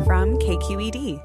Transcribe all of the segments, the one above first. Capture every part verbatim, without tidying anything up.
from K Q E D.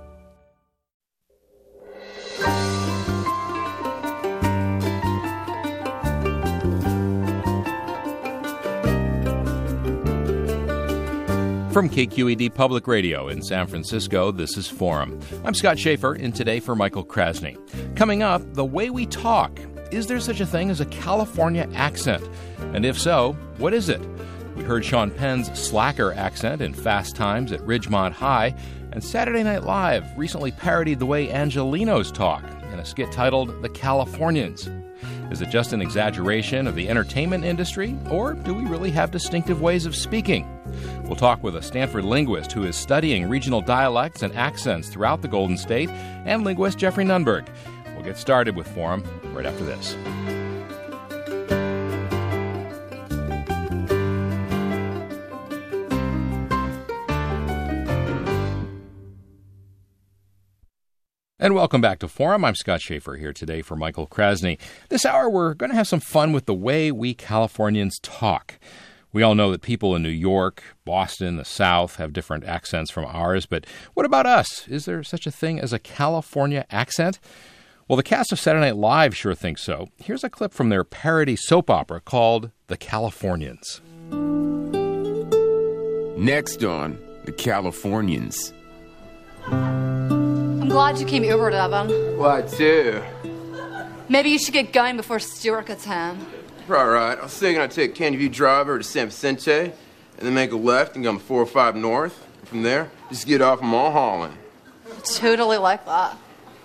From K Q E D Public Radio in San Francisco, this is Forum. I'm Scott Schaefer, in today for Michael Krasny. Coming up, the way we talk. Is there such a thing as a California accent? And if so, what is it? We heard Sean Penn's slacker accent in Fast Times at Ridgemont High, and Saturday Night Live recently parodied the way Angelenos talk in a skit titled The Californians. Is it just an exaggeration of the entertainment industry, or do we really have distinctive ways of speaking? We'll talk with a Stanford linguist who is studying regional dialects and accents throughout the Golden State, and linguist Jeffrey Nunberg. We'll get started with Forum right after this. And welcome back to Forum. I'm Scott Schaefer here today for Michael Krasny. This hour, we're going to have some fun with the way we Californians talk. We all know that people in New York, Boston, the South have different accents from ours, but what about us? Is there such a thing as a California accent? Well, the cast of Saturday Night Live sure thinks so. Here's a clip from their parody soap opera called The Californians. Next on The Californians. I'm glad you came over, Devin. Why, too? Maybe you should get going before Stuart gets home. All right. I was thinking I'd take Candy View Drive over to San Vicente, and then make a left and go on four oh five North. And from there, just get off Mulholland. Totally like that.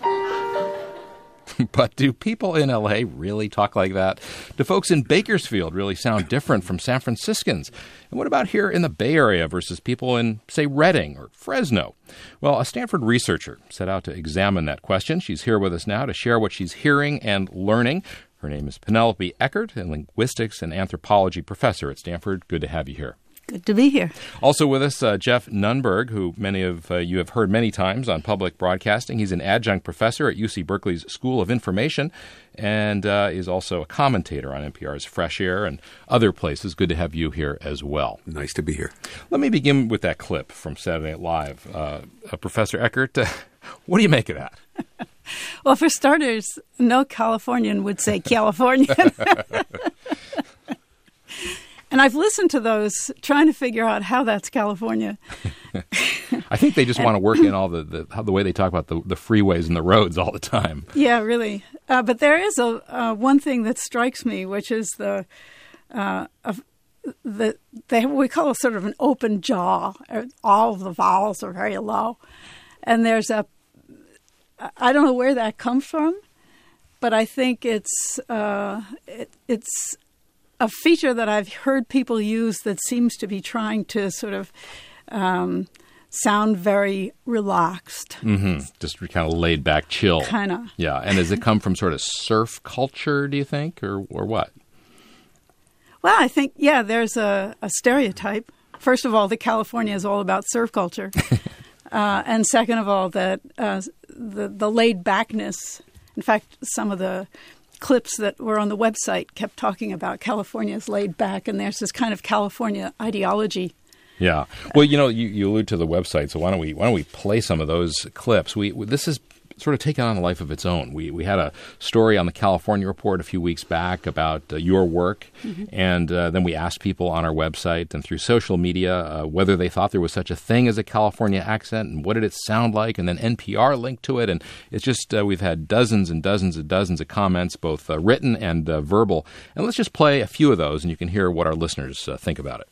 But do people in L A really talk like that? Do folks in Bakersfield really sound different from San Franciscans? And what about here in the Bay Area versus people in, say, Redding or Fresno? Well, a Stanford researcher set out to examine that question. She's here with us now to share what she's hearing and learning. Her name is Penelope Eckert, a linguistics and anthropology professor at Stanford. Good to have you here. Good to be here. Also with us, uh, Jeff Nunberg, who many of uh, you have heard many times on public broadcasting. He's an adjunct professor at U C Berkeley's School of Information and uh, is also a commentator on N P R's Fresh Air and other places. Good to have you here as well. Nice to be here. Let me begin with that clip from Saturday Night Live. Uh, uh, Professor Eckert, uh, what do you make of that? Well, for starters, no Californian would say Californian. And I've listened to those trying to figure out how that's California. I think they just want to work in all the, the how the way they talk about the, the freeways and the roads all the time. Yeah, really. Uh, but there is a uh, one thing that strikes me, which is the uh, of the they we call it sort of an open jaw. All of the vowels are very low, and there's a I don't know where that comes from, but I think it's uh, it, it's. a feature that I've heard people use that seems to be trying to sort of um, sound very relaxed. Mm-hmm. Just kind of laid back, chill. Kind of. Yeah. And does it come from sort of surf culture, do you think, or, or what? Well, I think, yeah, there's a, a stereotype. First of all, that California is all about surf culture. uh, and second of all, that uh, the, the laid backness, in fact, some of the clips that were on the website kept talking about California's laid back, and there's this kind of California ideology. Yeah. Well, you know, you, you allude to the website, so why don't we why don't we play some of those clips? We this is sort of taken on a life of its own. We we had a story on the California Report a few weeks back about uh, your work, mm-hmm. and uh, then we asked people on our website and through social media uh, whether they thought there was such a thing as a California accent and what did it sound like, and then N P R linked to it, and it's just uh, we've had dozens and dozens and dozens of comments, both uh, written and uh, verbal, and let's just play a few of those, and you can hear what our listeners uh, think about it.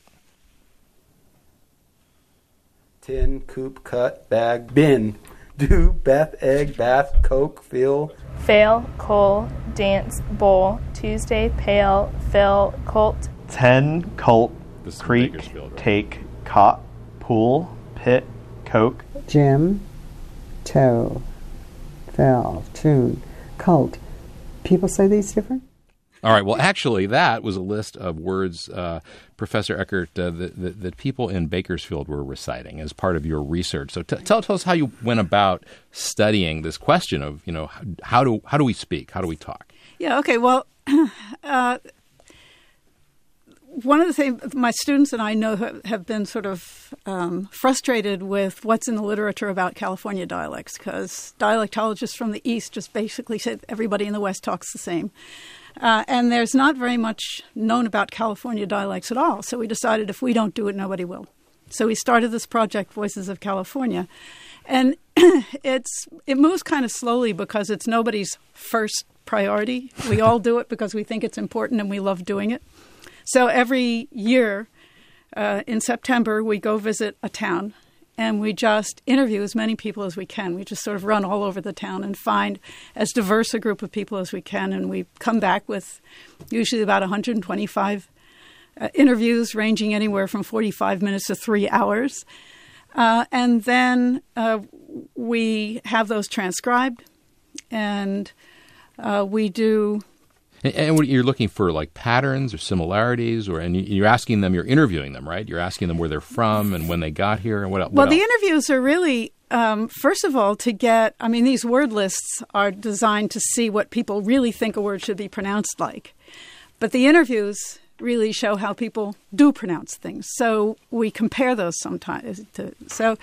Tin, coop, cut, bag, bin. Do, Beth, egg, bath, coke, fill. Fail, coal, dance, bowl, Tuesday, pale, fill, colt. Ten, cult, creek, take, cot, pool, pit, coke. Jim, toe, fell, tune, cult. People say these different? All right. Well, actually, that was a list of words, uh, Professor Eckert, uh, that, that, that people in Bakersfield were reciting as part of your research. So t- tell, tell us how you went about studying this question of, you know, how do how do we speak? How do we talk? Yeah, okay. Well, uh, one of the things my students and I know have been sort of um, frustrated with what's in the literature about California dialects, because dialectologists from the East just basically said everybody in the West talks the same. Uh, and there's not very much known about California dialects at all. So we decided if we don't do it, nobody will. So we started this project, Voices of California. And it's it moves kind of slowly because it's nobody's first priority. We all do it because we think it's important and we love doing it. So every year uh, in September, we go visit a town and we just interview as many people as we can. We just sort of run all over the town and find as diverse a group of people as we can. And we come back with usually about one hundred twenty-five uh, interviews ranging anywhere from forty-five minutes to three hours. Uh, and then uh, we have those transcribed and uh, we do... And, and what, you're looking for like patterns or similarities, or and you're asking them, you're interviewing them, right? You're asking them where they're from and when they got here and what, what well, else? The interviews are really, um, first of all, to get, I mean, these word lists are designed to see what people really think a word should be pronounced like. But the interviews really show how people do pronounce things. So we compare those sometimes. To, so...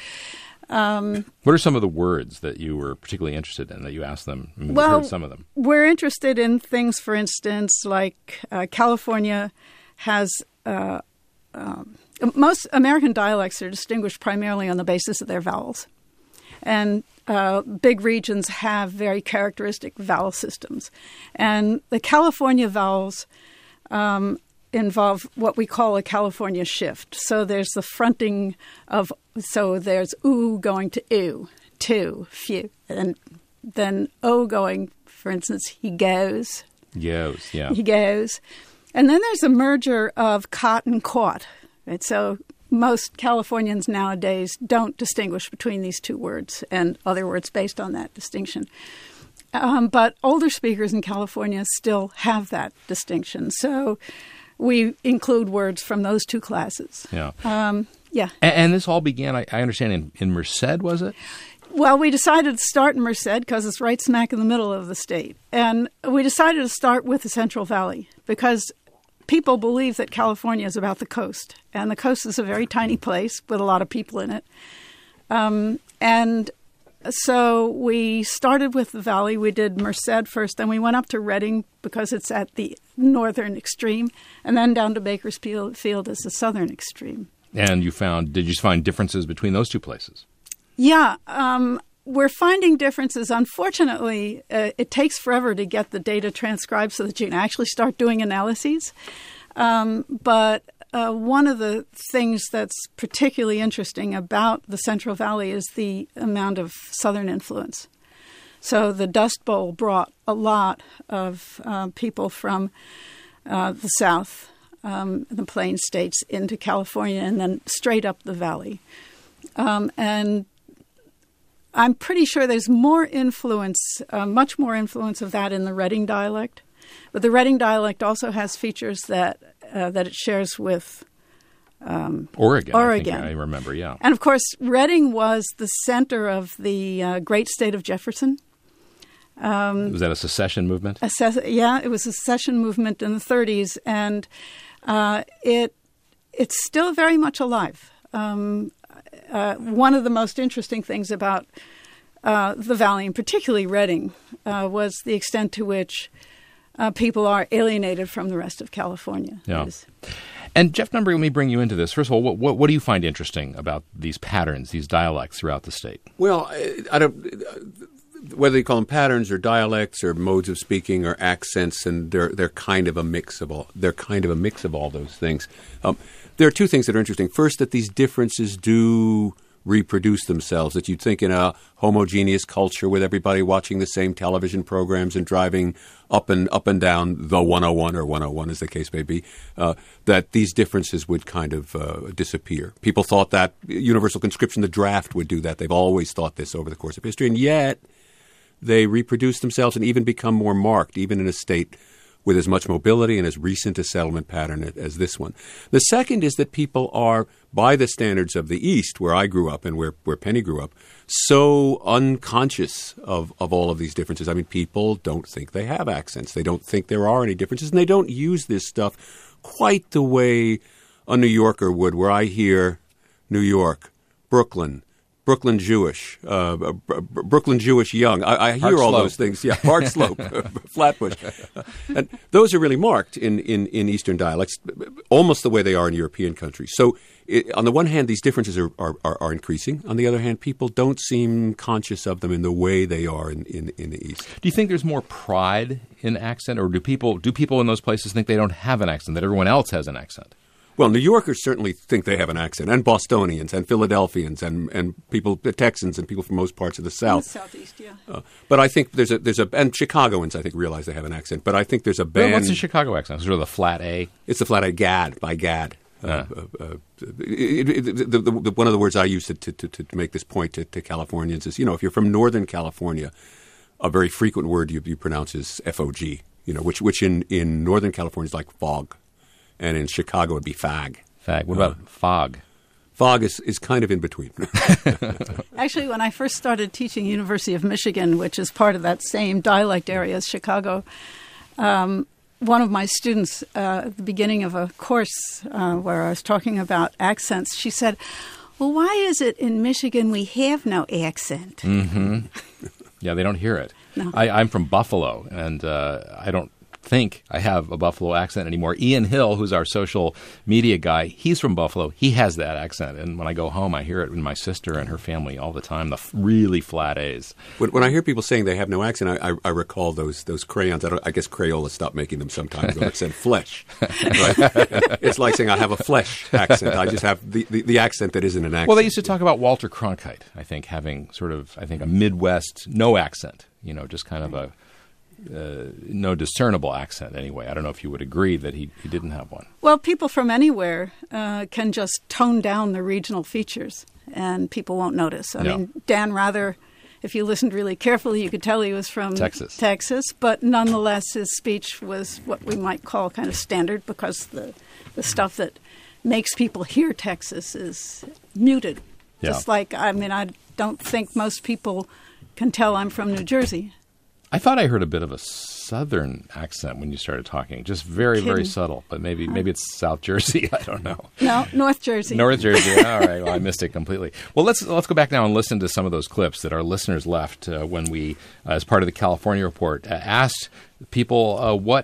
Um, what are some of the words that you were particularly interested in that you asked them? I mean, well, we've heard some of them. We're interested in things, for instance, like uh, California has uh, um, most American dialects are distinguished primarily on the basis of their vowels. And uh, big regions have very characteristic vowel systems. And the California vowels um, involve what we call a California shift. So there's the fronting of, so there's oo going to ew, to, few, and then o going, for instance, he goes. Goes, yeah. He goes. And then there's a merger of caught and caught. Right? So most Californians nowadays don't distinguish between these two words and other words based on that distinction. Um, but older speakers in California still have that distinction. So we include words from those two classes. Yeah. Um, yeah. And, and this all began, I, I understand, in, in Merced, was it? Well, we decided to start in Merced because it's right smack in the middle of the state. And we decided to start with the Central Valley because people believe that California is about the coast. And the coast is a very tiny place with a lot of people in it. Um, and so we started with the valley. We did Merced first, then we went up to Redding because it's at the northern extreme, and then down to Bakersfield as the southern extreme. And you found, did you find differences between those two places? Yeah, um, we're finding differences. Unfortunately, uh, it takes forever to get the data transcribed so that you can actually start doing analyses. Um, but uh, one of the things that's particularly interesting about the Central Valley is the amount of southern influence. So the Dust Bowl brought a lot of uh, people from uh, the south, um, the Plains states, into California and then straight up the valley. Um, and I'm pretty sure there's more influence, uh, much more influence of that in the Redding dialect. But the Redding dialect also has features that uh, that it shares with um, Oregon. Oregon. I, think I remember, yeah. And, of course, Redding was the center of the uh, great state of Jefferson. Um, was that a secession movement? A se- yeah, it was a secession movement in the thirties, and uh, it it's still very much alive. Um, uh, one of the most interesting things about uh, the Valley, and particularly Redding, uh, was the extent to which uh, people are alienated from the rest of California. Yeah. Is, And Jeff Nunberg, let me bring you into this. First of all, what, what, what do you find interesting about these patterns, these dialects throughout the state? Well, I, I don't. Whether you call them patterns or dialects or modes of speaking or accents, and they're they're kind of a mix of all. They're kind of a mix of all those things. Um, there are two things that are interesting. First, that these differences do reproduce themselves. That you'd think in a homogeneous culture with everybody watching the same television programs and driving up and up and down the one oh one or one oh one, as the case may be, uh, that these differences would kind of uh, disappear. People thought that universal conscription, the draft, would do that. They've always thought this over the course of history, and yet they reproduce themselves and even become more marked, even in a state with as much mobility and as recent a settlement pattern as this one. The second is that people are, by the standards of the East, where I grew up and where, where Penny grew up, so unconscious of, of all of these differences. I mean, people don't think they have accents. They don't think there are any differences, and they don't use this stuff quite the way a New Yorker would, where I hear New York, Brooklyn, Brooklyn Jewish, uh, Br- Br- Brooklyn Jewish Young. I, I hear Park all Slope. those things. Yeah, Park Slope, Flatbush. And those are really marked in, in, in Eastern dialects, almost the way they are in European countries. So it, on the one hand, these differences are, are, are, are increasing. On the other hand, people don't seem conscious of them in the way they are in, in, in the East. Do you think there's more pride in accent, or do people do people in those places think they don't have an accent, that everyone else has an accent? Well, New Yorkers certainly think they have an accent, and Bostonians, and Philadelphians, and, and people, Texans, and people from most parts of the South. The Southeast, yeah. Uh, but I think there's a there's a and Chicagoans I think realize they have an accent. But I think there's a band. Well, what's the Chicago accent? Is it the flat A? It's the flat A. Gad by Gad. Uh, Uh. uh, uh, it, it, it, the, the, the, one of the words I use to, to, to, to make this point to, to Californians is, you know, if you're from Northern California, a very frequent word you, you pronounce is F O G. You know, which which in, in Northern California is like fog, and in Chicago it'd be fag. Fag. What about uh, fog? Fog is, is kind of in between. Actually, when I first started teaching University of Michigan, which is part of that same dialect area as Chicago, um, one of my students uh, at the beginning of a course uh, where I was talking about accents, she said, well, why is it in Michigan we have no accent? Mm-hmm. Yeah, they don't hear it. No. I, I'm from Buffalo, and uh, I don't think I have a Buffalo accent anymore. Ian Hill, who's our social media guy, he's from Buffalo. He has that accent, and when I go home, I hear it in my sister and her family all the time, the f- really flat A's. When, when I hear people saying they have no accent, I, I, I recall those those crayons. I, don't, I guess Crayola stopped making them some time ago. It said flesh. Right? It's like saying I have a flesh accent. I just have the, the, the accent that isn't an accent. Well, they used to talk about Walter Cronkite, I think, having sort of, I think, a Midwest no accent, you know, just kind of a Uh, no discernible accent anyway. I don't know if you would agree that he, he didn't have one. Well, people from anywhere uh, can just tone down the regional features, and people won't notice. I No. mean, Dan Rather, if you listened really carefully, you could tell he was from Texas. Texas, but nonetheless, his speech was what we might call kind of standard, because the the stuff that makes people hear Texas is muted. Yeah. Just like, I mean, I don't think most people can tell I'm from New Jersey. I thought I heard a bit of a southern accent when you started talking, just very, very Kidding. subtle. But maybe maybe it's South Jersey. I don't know. No, North Jersey. North Jersey. All right. Well, I missed it completely. Well, let's let's go back now and listen to some of those clips that our listeners left uh, when we, uh, as part of the California Report, uh, asked people uh, what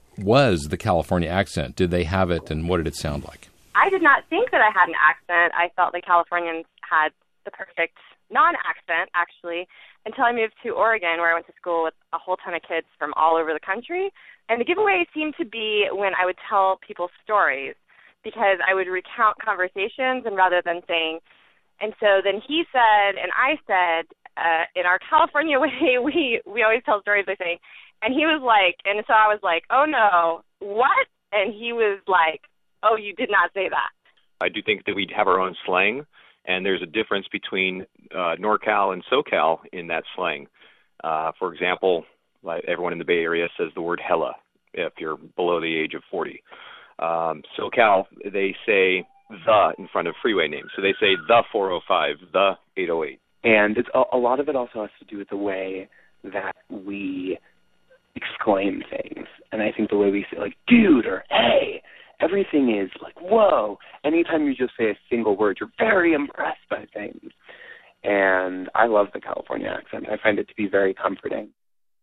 was the California accent. Did they have it, and what did it sound like? I did not think that I had an accent. I felt the Californians had the perfect non-accent, actually, until I moved to Oregon, where I went to school with a whole ton of kids from all over the country. And the giveaway seemed to be when I would tell people stories, because I would recount conversations, and rather than saying, and so then he said, and I said, uh, in our California way, we, we always tell stories by saying, and he was like, and so I was like, oh no, what? And he was like, oh, you did not say that. I do think that we have our own slang, and there's a difference between uh, NorCal and SoCal in that slang. Uh, for example, like everyone in the Bay Area says the word hella if you're below the age of forty. Um, SoCal, they say the in front of freeway names. So they say the four oh five, the eight oh eight. And it's a, a lot of it also has to do with the way that we exclaim things. And I think the way we say, like, dude or hey, everything is like, whoa. Anytime you just say a single word, you're very impressed by things. And I love the California accent. I find it to be very comforting.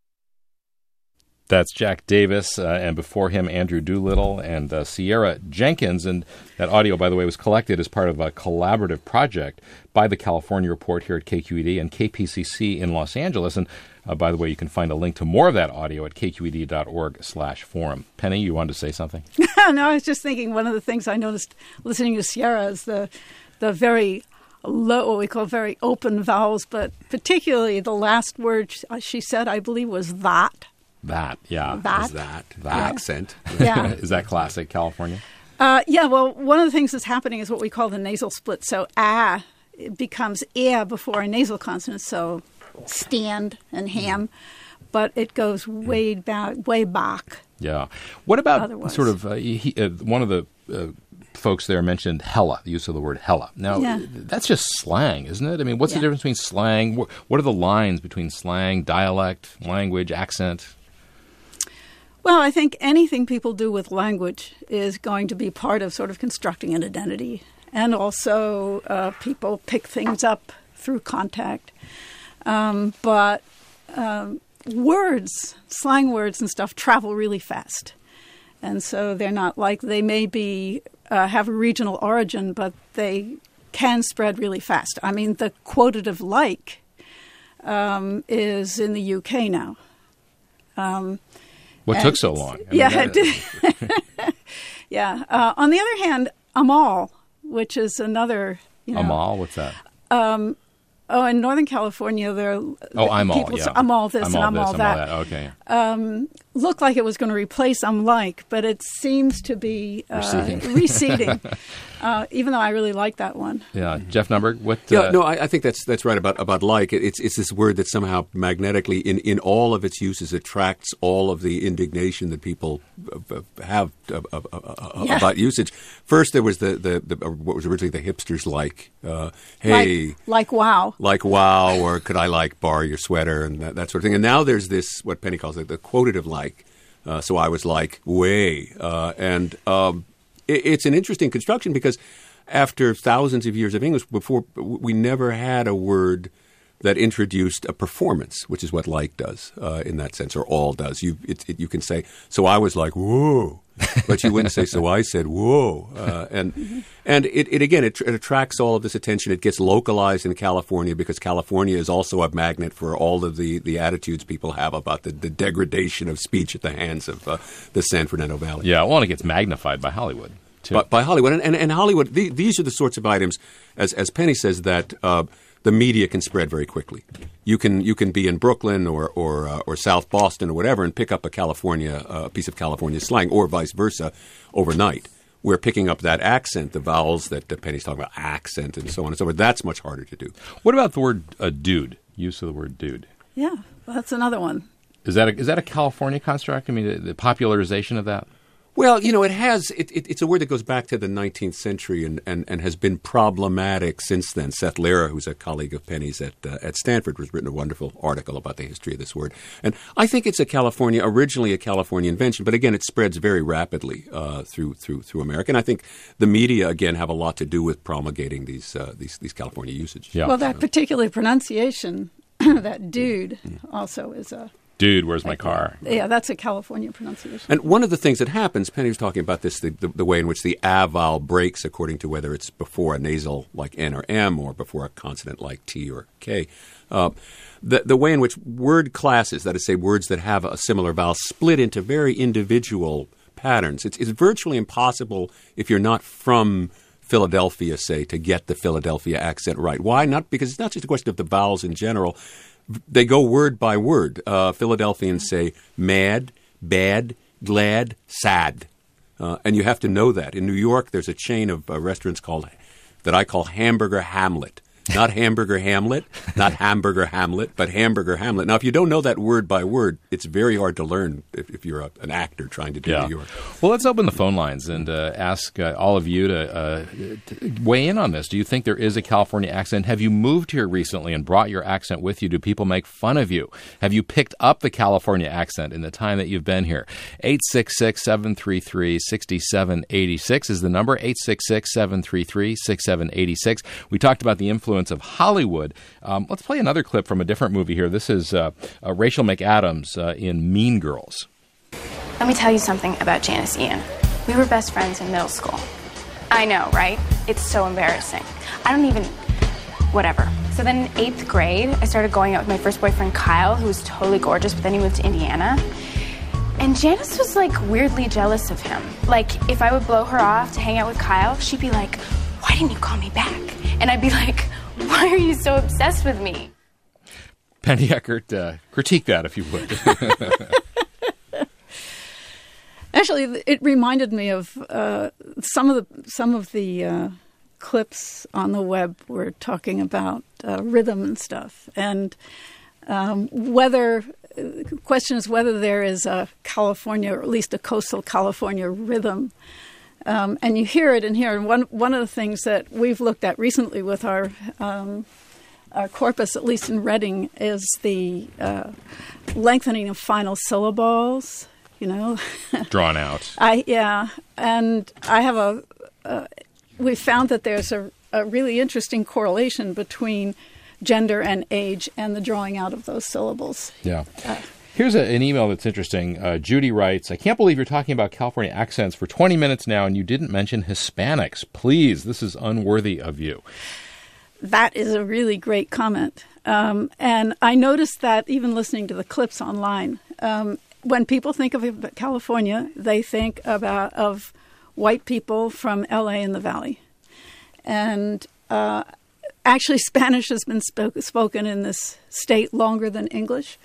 That's Jack Davis, uh, and before him, Andrew Doolittle and uh, Sierra Jenkins. And that audio, by the way, was collected as part of a collaborative project by the California Report here at K Q E D and K P C C in Los Angeles. And uh, by the way, you can find a link to more of that audio at k q e d dot org slash forum. Penny, you wanted to say something? No, I was just thinking one of the things I noticed listening to Sierra is the the very low, what we call very open vowels, but particularly the last word she said, I believe, was that. That, yeah. That. Is that the Yeah. accent? Yeah. Is that classic California? Uh, yeah, well, one of the things that's happening is what we call the nasal split. So ah it becomes air before a nasal consonant, so stand and ham, but it goes way back, way back. Yeah. What about Otherwise. sort of, uh, he, uh, one of the uh, folks there mentioned hella, the use of the word hella. Now, Yeah. that's just slang, isn't it? I mean, what's Yeah. the difference between slang? What, what are the lines between slang, dialect, language, accent? Well, I think anything people do with language is going to be part of sort of constructing an identity. And also uh, people pick things up through contact. Um, but um, words, slang words and stuff travel really fast. And so they're not like, they may be, uh, have a regional origin, but they can spread really fast. I mean, the quotative like um, is in the U K now. Um, what took so long? I mean, yeah. That, yeah. Uh, on the other hand, Amal, which is another, you know. Amal, what's that? Um, oh, in Northern California, there are oh, I'm all, people yeah. say, I'm all this I'm and all I'm this, all I'm that. all that. Okay. Um, looked like it was going to replace I'm like, but it seems to be uh, receding. receding uh, even though I really like that one. Yeah. Jeff Numberg, what? Yeah, uh, no, I, I think that's that's right about, about like. It, it's it's this word that somehow magnetically, in, in all of its uses, attracts all of the indignation that people uh, have uh, uh, uh, yeah. about usage. First, there was the, the, the uh, what was originally the hipsters like. Uh, hey. Like, like wow. Like wow, or could I like borrow your sweater and that, that sort of thing. And now there's this, what Penny calls it, the quotative like. Uh, so I was like, way. Uh, and um, it, it's an interesting construction because after thousands of years of English, before we never had a word that introduced a performance, which is what like does uh, in that sense, or all does. You it, it, you can say, so I was like, whoa. But you wouldn't say, so I said, whoa. Uh, and mm-hmm. and it, it again, it, it attracts all of this attention. It gets localized in California because California is also a magnet for all of the, the attitudes people have about the, the degradation of speech at the hands of uh, the San Fernando Valley. Yeah, well, and it gets magnified by Hollywood, too. By, by Hollywood. And, and, and Hollywood, the, these are the sorts of items, as, as Penny says, that uh, the media can spread very quickly. You can you can be in Brooklyn or or, uh, or South Boston or whatever and pick up a California uh, piece of California slang, or vice versa, overnight. We're picking up that accent, the vowels that uh, Penny's talking about, accent and so on and so forth. That's much harder to do. What about the word uh, dude? Use of the word dude. Yeah, well, that's another one. Is that a, is that a California construct? I mean, the, the popularization of that. Well, you know, it has. It, it, it's a word that goes back to the nineteenth century and, and, and has been problematic since then. Seth Lera, who's a colleague of Penny's at uh, at Stanford, has written a wonderful article about the history of this word. And I think it's a California, originally a California invention, but again, it spreads very rapidly uh, through through through America. And I think the media again have a lot to do with promulgating these uh, these these California usage. Yeah. Well, that particular pronunciation, that dude, also is a. Dude, where's my car? Yeah, that's a California pronunciation. And one of the things that happens, Penny was talking about this, the, the, the way in which the a vowel breaks according to whether it's before a nasal like N or M or before a consonant like T or K. Uh, the, the way in which word classes, that is, say, words that have a similar vowel, split into very individual patterns. It's, it's virtually impossible if you're not from Philadelphia, say, to get the Philadelphia accent right. Why? Not because it's not just a question of the vowels in general. They go word by word. Uh, Philadelphians say mad, bad, glad, sad. Uh, and you have to know that. In New York, there's a chain of uh, restaurants called that I call Hamburger Hamlet. Not Hamburger Hamlet, not Hamburger Hamlet, but Hamburger Hamlet. Now, if you don't know that word by word, it's very hard to learn if, if you're a, an actor trying to do yeah. New York. Well, let's open the phone lines and uh, ask uh, all of you to, uh, to weigh in on this. Do you think there is a California accent? Have you moved here recently and brought your accent with you? Do people make fun of you? Have you picked up the California accent in the time that you've been here? eight six six, seven three three, six seven eight six is the number, eight six six, seven three three, six seven eight six. We talked about the influence of Hollywood. Um, let's play another clip from a different movie here. This is uh, uh, Rachel McAdams uh, in Mean Girls. Let me tell you something about Janice Ian. We were best friends in middle school. I know, right? It's so embarrassing. I don't even... Whatever. So then in eighth grade, I started going out with my first boyfriend, Kyle, who was totally gorgeous, but then he moved to Indiana. And Janice was, like, weirdly jealous of him. Like, if I would blow her off to hang out with Kyle, she'd be like, why didn't you call me back? And I'd be like, why are you so obsessed with me? Penny Eckert, uh, critique that if you would. Actually, it reminded me of uh, some of the some of the uh, clips on the web were talking about uh, rhythm and stuff, and um, whether the question is whether there is a California, or at least a coastal California rhythm. Um, and you hear it in here. And one one of the things that we've looked at recently with our um, our corpus, at least in Reading, is the uh, lengthening of final syllables you know. Drawn out. I yeah, and I have a. Uh, we found that there's a, a really interesting correlation between gender and age and the drawing out of those syllables. Yeah. Uh, Here's a, an email that's interesting. Uh, Judy writes, I can't believe you're talking about California accents for twenty minutes now and you didn't mention Hispanics. Please, this is unworthy of you. That is a really great comment. Um, and I noticed that even listening to the clips online. Um, when people think of California, they think about of white people from L A and the Valley. And uh, actually, Spanish has been spoke, spoken in this state longer than English.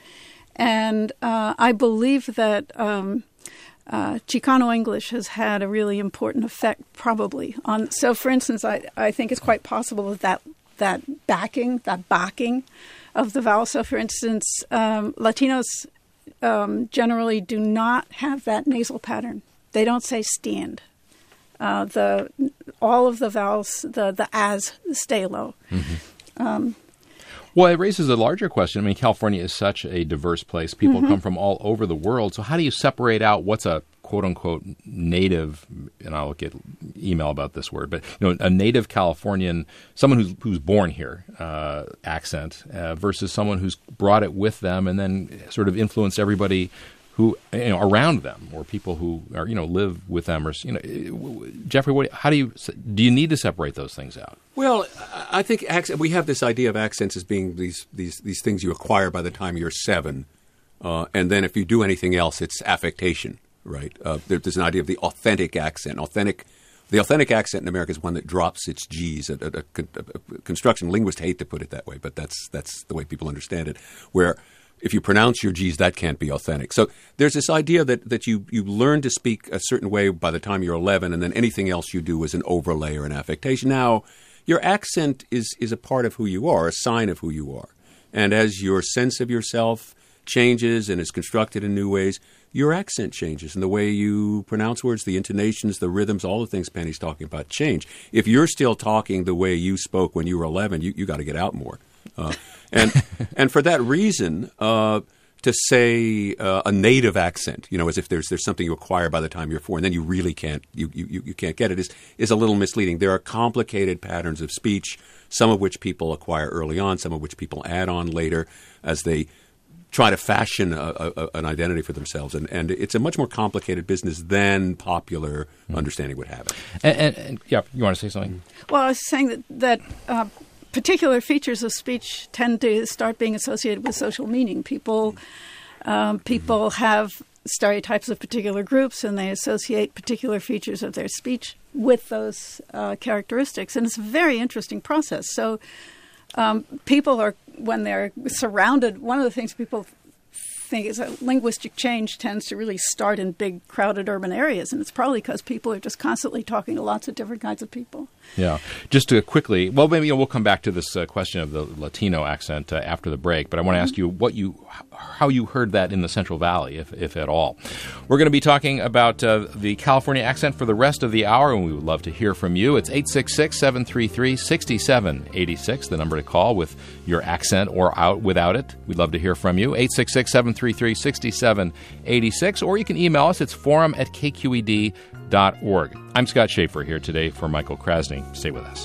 And uh, I believe that um, uh, Chicano English has had a really important effect, probably. on. So, for instance, I, I think it's quite possible that, that that backing, that backing of the vowel. So, for instance, um, Latinos um, generally do not have that nasal pattern. They don't say stand. Uh, the all of the vowels, the the as stay low. Mm-hmm. Um, Well, it raises a larger question. I mean, California is such a diverse place. People mm-hmm. come from all over the world. So how do you separate out what's a quote-unquote native, and I'll get email about this word, but you know, a native Californian, someone who's who's born here, uh, accent, uh, versus someone who's brought it with them and then sort of influenced everybody who, you know, around them, or people who are, you know, live with them, or, you know, Jeffrey, what, how do you do you need to separate those things out? Well, I think accent, we have this idea of accents as being these these these things you acquire by the time you're seven, uh, and then if you do anything else, it's affectation, right? Uh, there, there's an idea of the authentic accent. Authentic, the authentic accent in America is one that drops its G's. A, a, a, a construction linguists hate to put it that way, but that's that's the way people understand it. Where if you pronounce your G's, that can't be authentic. So there's this idea that, that you, you learn to speak a certain way by the time you're eleven, and then anything else you do is an overlay or an affectation. Now, your accent is, is a part of who you are, a sign of who you are. And as your sense of yourself changes and is constructed in new ways, your accent changes. And the way you pronounce words, the intonations, the rhythms, all the things Penny's talking about change. If you're still talking the way you spoke when you were eleven, you, you got to get out more. Uh, and and for that reason, uh, to say uh, a native accent, you know, as if there's there's something you acquire by the time you're four, and then you really can't you, you, you can't get it, is is a little misleading. There are complicated patterns of speech, some of which people acquire early on, some of which people add on later as they try to fashion a, a, an identity for themselves. And, and it's a much more complicated business than popular mm. understanding would have it. And, and, and yeah, you want to say something? Well, I was saying that that. Uh, Particular features of speech tend to start being associated with social meaning. People, um, people have stereotypes of particular groups, and they associate particular features of their speech with those uh, characteristics. And it's a very interesting process. So um, people are, when they're surrounded, one of the things people think is that linguistic change tends to really start in big, crowded urban areas. And it's probably because people are just constantly talking to lots of different kinds of people. Yeah. Just to quickly, well, maybe we'll come back to this uh, question of the Latino accent uh, after the break, but I want to ask you what you, how you heard that in the Central Valley, if, if at all. We're going to be talking about uh, the California accent for the rest of the hour, and we would love to hear from you. It's eight six six, seven three three, six seven eight six, the number to call with your accent or out without it. We'd love to hear from you. eight six six, seven three three, six seven eight six, or you can email us. It's forum at k q e d dot org. I'm Scott Schaefer here today for Michael Krasny. Stay with us.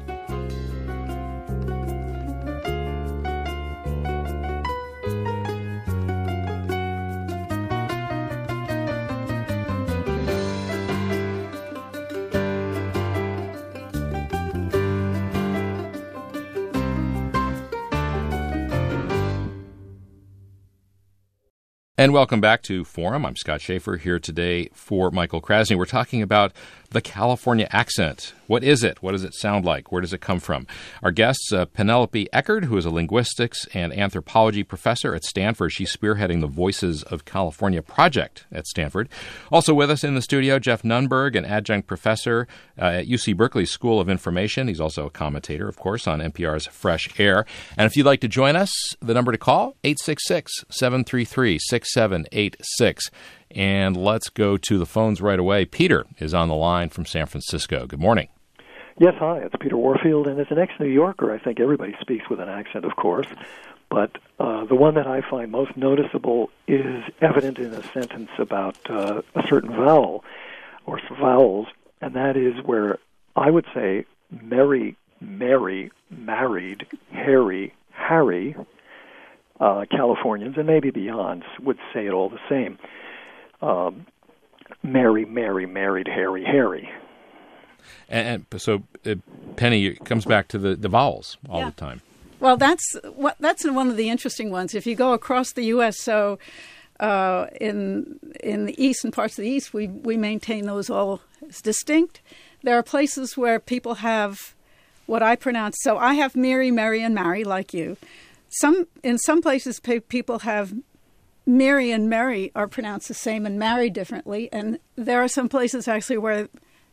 And welcome back to Forum. I'm Scott Schaefer here today for Michael Krasny. We're talking about the California accent. What is it? What does it sound like? Where does it come from? Our guest's uh, Penelope Eckert, who is a linguistics and anthropology professor at Stanford. She's spearheading the Voices of California project at Stanford. Also with us in the studio, Jeff Nunberg, an adjunct professor uh, at U C Berkeley School of Information. He's also a commentator, of course, on N P R's Fresh Air. And if you'd like to join us, the number to call, eight six six, seven three three, six seven eight six. And let's go to the phones right away. Peter is on the line from San Francisco. Good morning. Yes, hi. It's Peter Warfield, and as an ex-New Yorker, I think everybody speaks with an accent, of course. but uh, the one that I find most noticeable is evident in a sentence about uh, a certain vowel or vowels, and that is where I would say Mary, Mary, married, Harry, Harry. Uh, Californians, and maybe beyond, would say it all the same. Um, Mary, Mary, married, Harry, Harry. And, and so, uh, Penny, it comes back to the, the vowels all Yeah. the time. Well, that's what that's one of the interesting ones. If you go across the U S, so uh, in in the eastern parts of the East, we we maintain those all as distinct. There are places where people have what I pronounce. So I have Mary, Mary, and Mary, like you. Some in some places, pe- people have Mary and Mary are pronounced the same and Mary differently, and there are some places actually where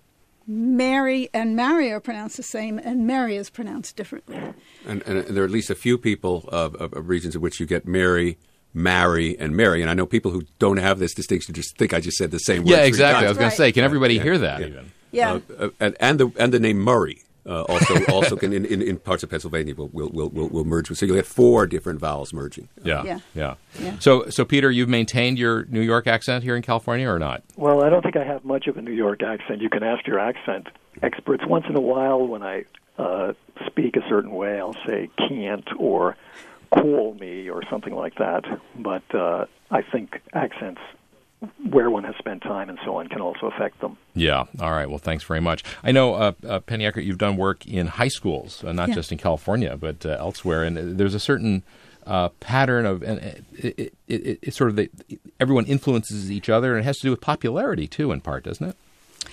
Mary and Mary are pronounced the same and Mary is pronounced differently. And, and there are at least a few people of, of, of regions in which you get Mary, Mary, and Mary. And I know people who don't have this distinction just think I just said the same word. Yeah, three exactly. times. I was going to say, can everybody Yeah, hear that yeah. even? Yeah. Uh, and, and the and the name Murray uh, also also can in, in, in parts of Pennsylvania will will will, will, will merge with. So you'll get four different vowels merging. Yeah, Yeah. yeah. Yeah. So, so Peter, you've maintained your New York accent here in California, or not? Well, I don't think I have much of a New York accent. You can ask your accent experts. Once in a while, when I uh, speak a certain way, I'll say can't or call me or something like that. But uh, I think accents, where one has spent time and so on, can also affect them. Yeah. All right. Well, thanks very much. I know, uh, uh, Penny Eckert, you've done work in high schools, uh, not Yeah. just in California, but uh, elsewhere. And uh, there's a certain uh, pattern of, and it, it, it, it's sort of the, everyone influences each other, and it has to do with popularity too, in part, doesn't it?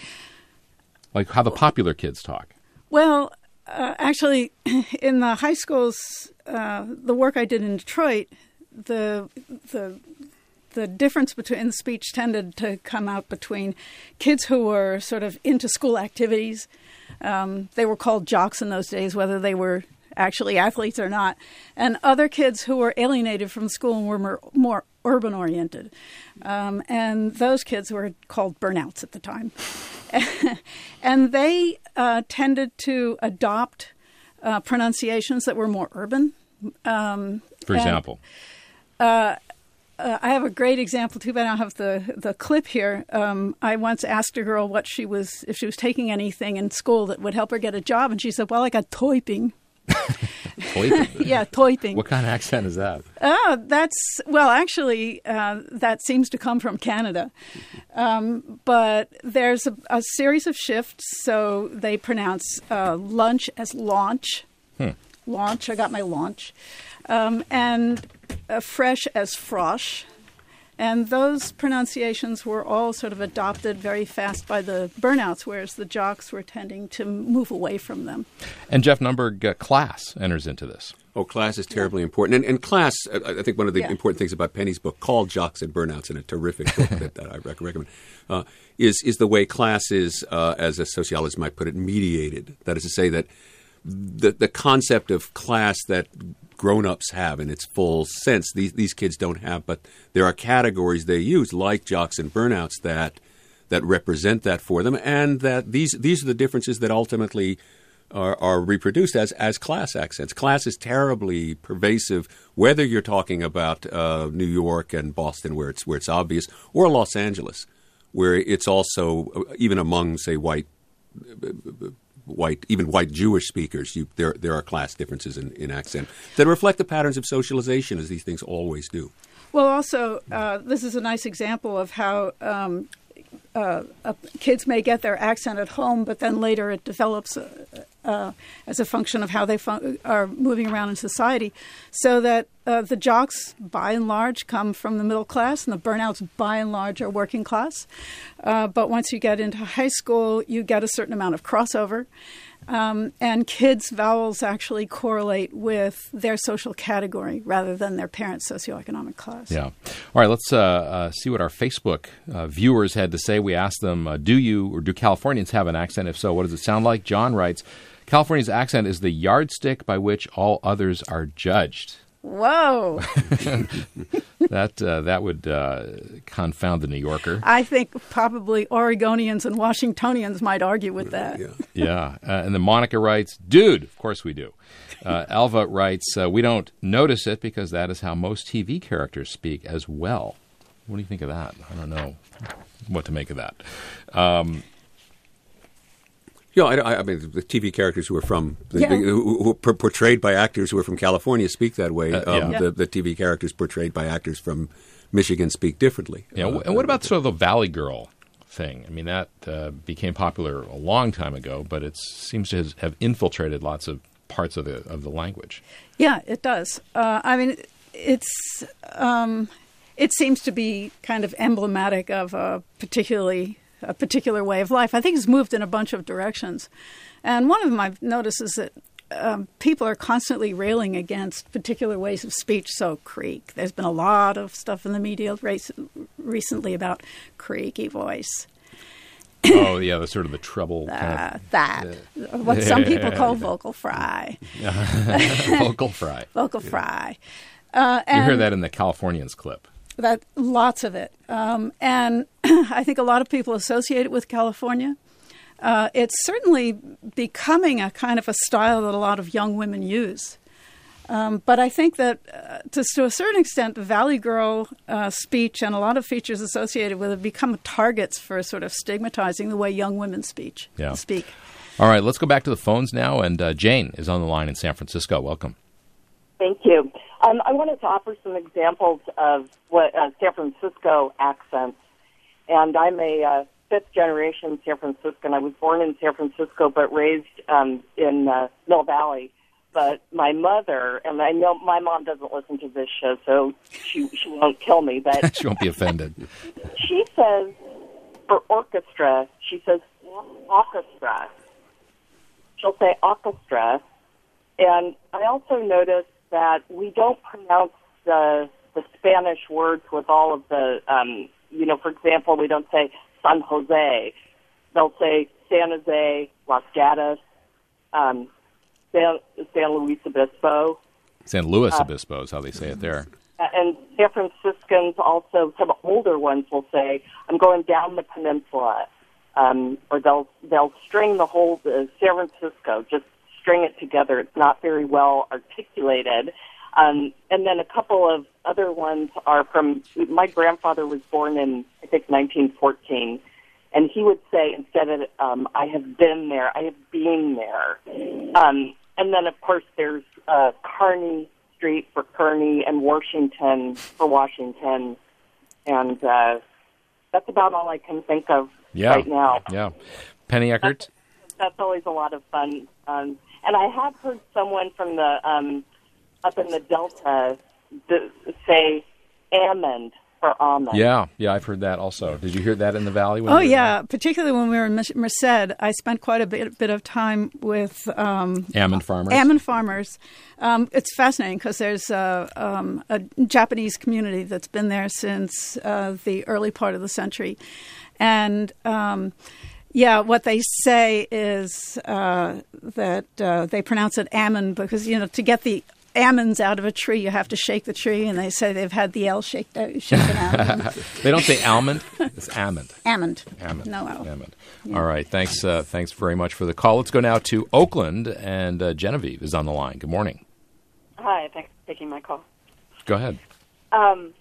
Like how the popular kids talk. Well, uh, actually, in the high schools, uh, the work I did in Detroit, the the the difference between the speech tended to come out between kids who were sort of into school activities. Um, they were called jocks in those days, whether they were actually athletes or not, and other kids who were alienated from school and were more, more urban oriented. Um, and those kids were called burnouts at the time. And they uh, tended to adopt uh, pronunciations that were more urban. Um, For and, example? Uh, uh, I have a great example, too, but I don't have the, the clip here. Um, I once asked a girl what she was, if she was taking anything in school that would help her get a job, and she said, well, I got toiping. Toiping? Yeah, toiping. What kind of accent is that? Oh, that's, well, actually, uh, that seems to come from Canada. Um, but there's a, a series of shifts, so they pronounce uh, lunch as launch. Hmm. Launch, I got my launch. Um, and uh, fresh as frosh. And those pronunciations were all sort of adopted very fast by the burnouts, whereas the jocks were tending to move away from them. And Jeff Nunberg, uh, class enters into this. Oh, class is terribly important. And, and class, I I think one of the Yeah. important things about Penny's book, called Jocks and Burnouts, and a terrific book that, that I rec- recommend, uh, is, is the way class is, uh, as a sociologist might put it, mediated. That is to say that the, the concept of class that grown-ups have in its full sense, these, these kids don't have, but there are categories they use, like jocks and burnouts, that that represent that for them, and that these these are the differences that ultimately are, are reproduced as as class accents. Class is terribly pervasive, whether you're talking about uh, New York and Boston, where it's where it's obvious, or Los Angeles, where it's also even among, say, white. White, even white Jewish speakers, you, there there are class differences in, in accent that reflect the patterns of socialization, as these things always do. Well, also, uh, this is a nice example of how um, uh, uh, kids may get their accent at home, but then later it develops uh, uh, as a function of how they fun- are moving around in society. So that uh, the jocks, by and large, come from the middle class, and the burnouts, by and large, are working class. Uh, but once you get into high school, you get a certain amount of crossover. Um, and kids' vowels actually correlate with their social category rather than their parents' socioeconomic class. Yeah. All right, let's uh, uh, see what our Facebook uh, viewers had to say. We asked them, uh, do you or do Californians have an accent? If so, what does it sound like? John writes, California's accent is the yardstick by which all others are judged. Whoa. that uh, that would uh, confound the New Yorker. I think probably Oregonians and Washingtonians might argue with that. Yeah. Yeah. Uh, and then Monica writes, dude, of course we do. Uh, Alva writes, uh, we don't notice it because that is how most T V characters speak as well. What do you think of that? I don't know what to make of that. Um, Yeah, I, I mean, the T V characters who are from, the, Yeah. the, who, who are portrayed by actors who are from California speak that way. Uh, um, yeah. the, the T V characters portrayed by actors from Michigan speak differently. yeah. Uh, And what about sort of the Valley Girl thing? I mean, that uh, became popular a long time ago, but it seems to has, have infiltrated lots of parts of the of the language. Yeah, it does. Uh, I mean, it's um, it seems to be kind of emblematic of a particularly a particular way of life. I think it's moved in a bunch of directions, and one of them I've noticed is that um, people are constantly railing against particular ways of speech. So Creek, there's been a lot of stuff in the media race, recently about creaky voice. Oh, yeah, the sort of the treble Uh, kind of, that, uh, what some people call vocal fry. vocal fry. Vocal fry. Uh, You and hear that in the Californians clip. That lots of it, um, and I think a lot of people associate it with California. Uh, it's certainly becoming a kind of a style that a lot of young women use. Um, but I think that uh, to, to a certain extent, the Valley Girl uh, speech and a lot of features associated with it become targets for sort of stigmatizing the way young women speech, Yeah. speak. All right, let's go back to the phones now, and uh, Jane is on the line in San Francisco. Welcome. Thank you. Um, I wanted to offer some examples of what uh, San Francisco accents, and I'm a uh, fifth-generation San Franciscan. I was born in San Francisco but raised um, in uh, Mill Valley. But my mother, and I know my mom doesn't listen to this show, so she she won't kill me, but She won't be offended. she says, for orchestra, she says orchestra. She'll say orchestra. And I also noticed that we don't pronounce the the Spanish words with all of the, um, you know, for example, we don't say San Jose. They'll say San Jose, Las Gatas, um, San, San Luis Obispo. San Luis Uh, Obispo is how they say it there. And San Franciscans also, some older ones will say, I'm going down the peninsula. Um, or they'll they'll string the whole uh, San Francisco, just string it together. It's not very well articulated. Um, and then a couple of other ones are from, my grandfather was born in, I think, nineteen fourteen. And he would say, instead of, um, I have been there, I have been there. Um, and then, of course, there's uh, Kearny Street for Kearny and Washington for Washington. And uh, that's about all I can think of Yeah. right now. Yeah. Penny Eckert? That's always a lot of fun. Um, and I have heard someone from the, um, up in the Delta th- say almond for almond. Yeah, yeah, I've heard that also. Did you hear that in the Valley? When Oh, you were yeah, particularly when we were in Merced. I spent quite a bit, bit of time with um, Almond farmers? Almond farmers. Um, it's fascinating because there's a, um, a Japanese community that's been there since uh, the early part of the century. And, um, yeah, what they say is uh, that uh, they pronounce it almond because, you know, to get the almonds out of a tree, you have to shake the tree, and they say they've had the L shaked out, shaken out. They don't say almond, it's almond. Almond. Almond. No L. Almond. All right, thanks uh, thanks very much for the call. Let's go now to Oakland, and uh, Genevieve is on the line. Good morning. Hi, thanks for taking my call. Go ahead. Um,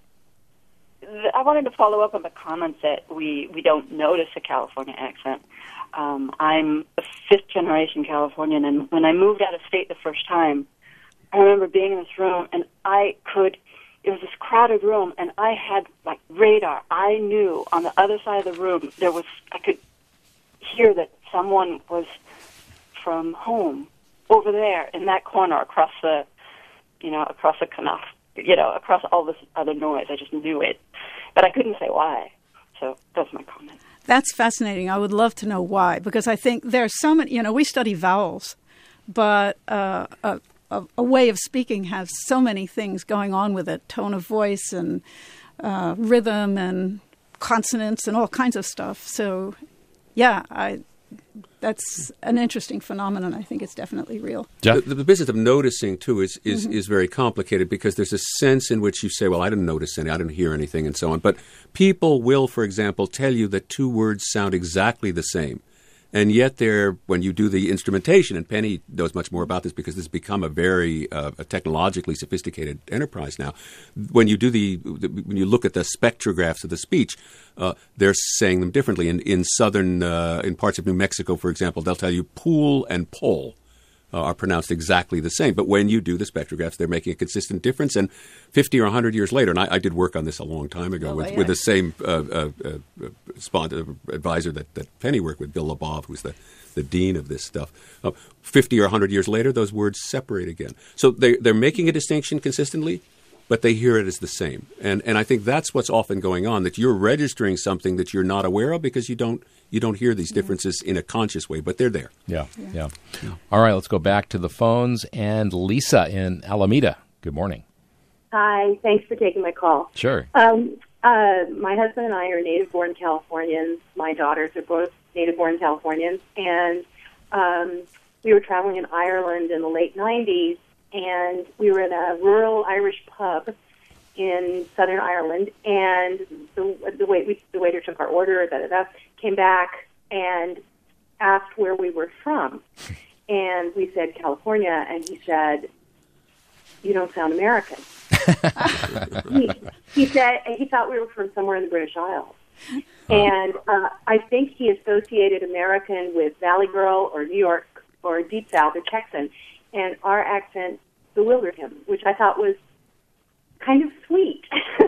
th- I wanted to follow up on the comments that we, we don't notice a California accent. Um, I'm a fifth-generation Californian, and when I moved out of state the first time, I remember being in this room, and I could, it was this crowded room, and I had, like, radar. I knew on the other side of the room, there was, I could hear that someone was from home over there in that corner across the, you know, across the canal, you know, across all this other noise. I just knew it. But I couldn't say why. So that's my comment. That's fascinating. I would love to know why, because I think there's so many, you know, we study vowels, but uh, a, a, a way of speaking has so many things going on with it, tone of voice and uh, rhythm and consonants and all kinds of stuff. So, yeah, I that's an interesting phenomenon. I think it's definitely real. The, the business of noticing, too, is, is, Mm-hmm. is very complicated because there's a sense in which you say, well, I didn't notice any, I didn't hear anything, and so on. But people will, for example, tell you that two words sound exactly the same. And yet they're, when you do the instrumentation, and Penny knows much more about this because this has become a very uh, a technologically sophisticated enterprise now. When you do the, the when you look at the spectrographs of the speech, uh, they're saying them differently. In, in southern, uh, in parts of New Mexico, for example, they'll tell you pool and pole uh, are pronounced exactly the same. But when you do the spectrographs, they're making a consistent difference. And fifty or one hundred years later, and I, I did work on this a long time ago Oh, with, yeah. with the same uh, uh, uh, sponsor, advisor that, that Penny worked with, Bill Labov, who's the, the dean of this stuff. Uh, fifty or one hundred years later, those words separate again. So they, they're making a distinction consistently, but they hear it as the same. And and I think that's what's often going on, that you're registering something that you're not aware of because you don't you don't hear these differences in a conscious way, but they're there. Yeah, yeah. All right, let's go back to the phones. And Lisa in Alameda, good morning. Hi, thanks for taking my call. Sure. Um, uh, my husband and I are native-born Californians. My daughters are both native-born Californians. And um, we were traveling in Ireland in the late nineties, and we were in a rural Irish pub in Southern Ireland, and the, the, wait, we, the waiter took our order, da, da, da, came back and asked where we were from. And we said California, and he said, "You don't sound American." he, he said he thought we were from somewhere in the British Isles. And uh, I think he associated American with Valley Girl or New York or Deep South or Texan, and our accent bewildered him, which I thought was kind of sweet.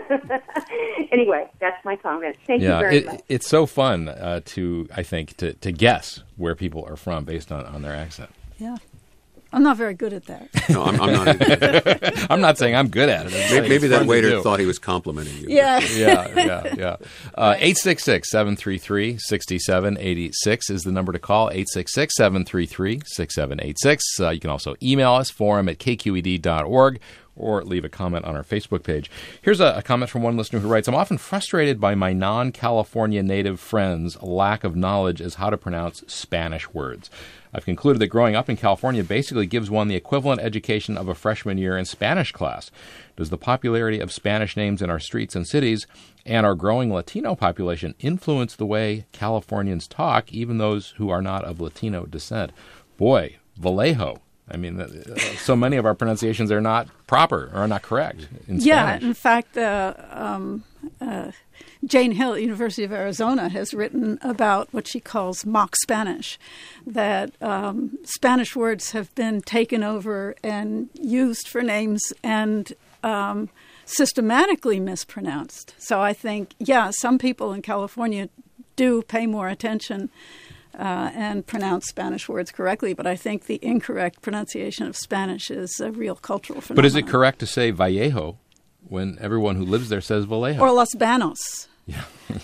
Anyway, that's my comment. Thank yeah, you very it, much. it's so fun uh, to, I think, to, to guess where people are from based on, on their accent. Yeah. I'm not very good at that. No, I'm, I'm not. I'm not saying I'm good at it. I'm Maybe, saying maybe it's that fun to waiter do. thought he was complimenting you. Yeah. yeah, yeah, yeah. Uh, eight six six, seven three three, six seven eight six is the number to call, eight six six, seven three three, six seven eight six. Uh, you can also email us, forum at k q e d dot org, or leave a comment on our Facebook page. Here's a, a comment from one listener who writes, "I'm often frustrated by my non-California native friends' lack of knowledge as how to pronounce Spanish words. I've concluded that growing up in California basically gives one the equivalent education of a freshman year in Spanish class. Does the popularity of Spanish names in our streets and cities and our growing Latino population influence the way Californians talk, even those who are not of Latino descent?" Boy, Vallejo. I mean, uh, so many of our pronunciations are not proper or are not correct in Yeah, Spanish. in fact, uh, um, uh, Jane Hill at University of Arizona has written about what she calls mock Spanish, that um, Spanish words have been taken over and used for names and um, systematically mispronounced. So I think, yeah, some people in California do pay more attention Uh, and pronounce Spanish words correctly, but I think the incorrect pronunciation of Spanish is a real cultural phenomenon. But is it correct to say Vallejo when everyone who lives there says Vallejo? Or Los Banos. Yeah.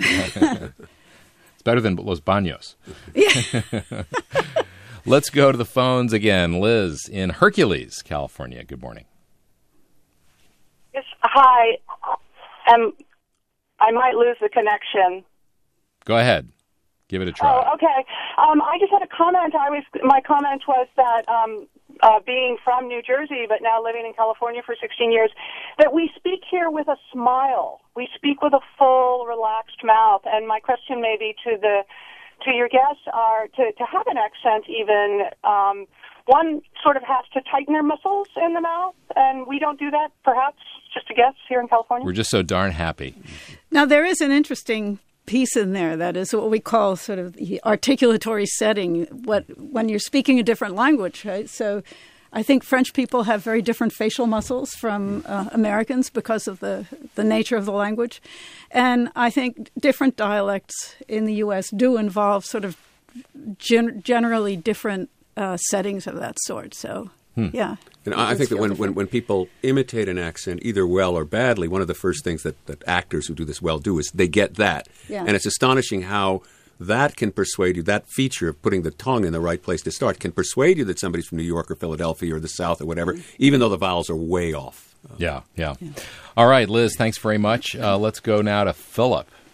It's better than Los Baños. Yeah. Let's go to the phones again. Liz in Hercules, California. Good morning. Yes, hi. Um, I might lose the connection. Go ahead. Give it a try. Oh, okay. Um, I just had a comment. I was my comment was that um, uh, being from New Jersey, but now living in California for sixteen years, that we speak here with a smile. We speak with a full, relaxed mouth. And my question, maybe to the to your guests, are to to have an accent. Even um, one sort of has to tighten their muscles in the mouth, and we don't do that. Perhaps just a guess here in California. We're just so darn happy. Now, there is an interesting piece in there that is what we call sort of the articulatory setting, what when you're speaking a different language, right? So I think French people have very different facial muscles from uh, Americans because of the, the nature of the language. And I think different dialects in the U S do involve sort of gen- generally different uh, settings of that sort. So, Hmm. yeah. And I I think that when, when, when people imitate an accent, either well or badly, one of the first things that, that actors who do this well do is they get that. Yeah. And it's astonishing how that can persuade you, that feature of putting the tongue in the right place to start, can persuade you that somebody's from New York or Philadelphia or the South or whatever, even though the vowels are way off. Yeah, yeah. All right, Liz, thanks very much. Uh, let's go now to Philip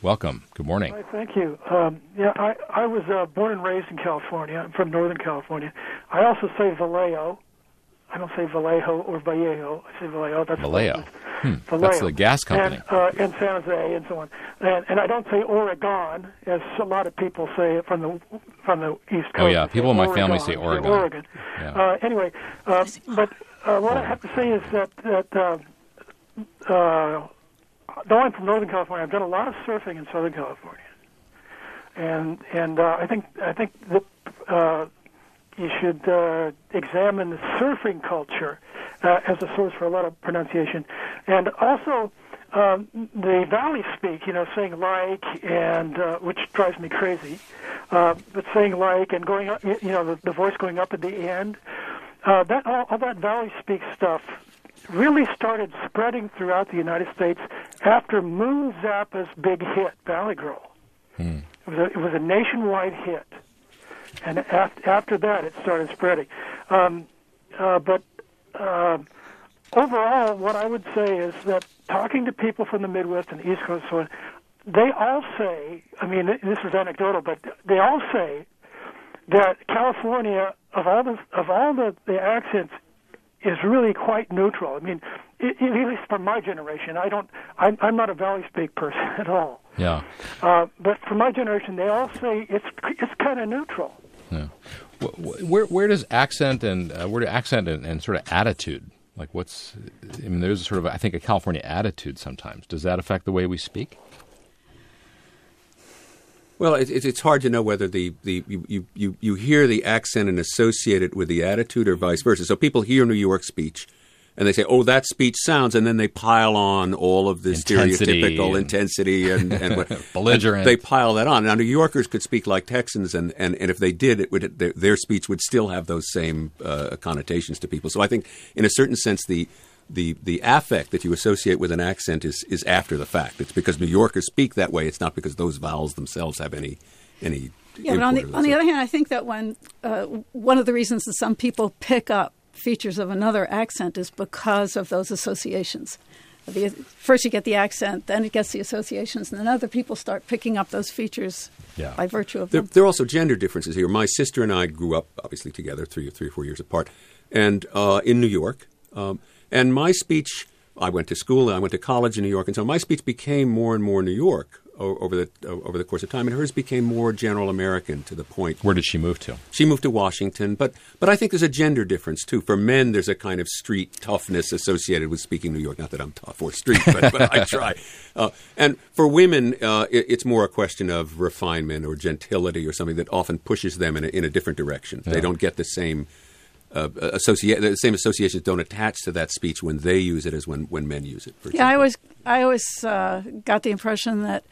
welcome. Good morning. Hi, thank you. Um, yeah, I, I was uh, born and raised in California. I'm from Northern California. I also say Vallejo. I don't say Vallejo or Vallejo. I say Vallejo. That's Vallejo. Hmm. Vallejo. That's the gas company. And, uh, and San Jose and so on. And, and I don't say Oregon, as a lot of people say it from the from the East Coast. Oh, yeah. People in my Oregon, family say Oregon. Oregon. Yeah. Uh, anyway, uh, but uh, what I have to say is that, that uh, uh, though I'm from Northern California, I've done a lot of surfing in Southern California. And and uh, I think I think that uh, you should uh, examine the surfing culture uh, as a source for a lot of pronunciation, and also um, the Valley speak. You know, saying like, and uh, which drives me crazy. Uh, but saying like and going up, you know, the, the voice going up at the end. Uh, that all, all that Valley speak stuff really started spreading throughout the United States after Moon Zappa's big hit, Valley Girl. Hmm. It was a, it was a nationwide hit, and after, after that, it started spreading. Um, uh, but uh, overall, what I would say is that talking to people from the Midwest and the East Coast, so on, they all say, I mean, this is anecdotal, but they all say that California, of all the of all the, the accents, is really quite neutral. I mean, it, it, at least from my generation, I don't. I'm, I'm not a Valley Speak person at all. Yeah. Uh, but for my generation, they all say it's it's kind of neutral. Yeah. Where where does accent and uh, where do accent and, and sort of attitude, like what's? I mean, there's sort of I think a California attitude sometimes. Does that affect the way we speak? Well, it, it's hard to know whether the, the you, you, you hear the accent and associate it with the attitude or vice versa. So people hear New York speech, and they say, oh, that speech sounds, and then they pile on all of the Intensity stereotypical and intensity and, and what, belligerent. and they pile that on. Now, New Yorkers could speak like Texans, and, and, and if they did, it would their, their speech would still have those same uh, connotations to people. So I think, in a certain sense, the The the affect that you associate with an accent is, is after the fact. It's because New Yorkers speak that way. It's not because those vowels themselves have any any. Yeah, but on the on the other hand, I think that when uh, one of the reasons that some people pick up features of another accent is because of those associations. The, first you get the accent, then it gets the associations, and then other people start picking up those features yeah. by virtue of there, them. There are also gender differences here. My sister and I grew up, obviously, together, three, three or four years apart, and uh, in New York. Um, And my speech, I went to school, I went to college in New York, and so my speech became more and more New York over the over the course of time, and hers became more general American to the point. Where did she move to? She moved to Washington, but but I think there's a gender difference too. For men, there's a kind of street toughness associated with speaking New York. Not that I'm tough or street, but, but I try. Uh, and for women, uh, it, it's more a question of refinement or gentility or something that often pushes them in a, in a different direction. Yeah. They don't get the same. Uh, associate the same associations don't attach to that speech when they use it as when, when men use it. For yeah, I always I always uh, got the impression that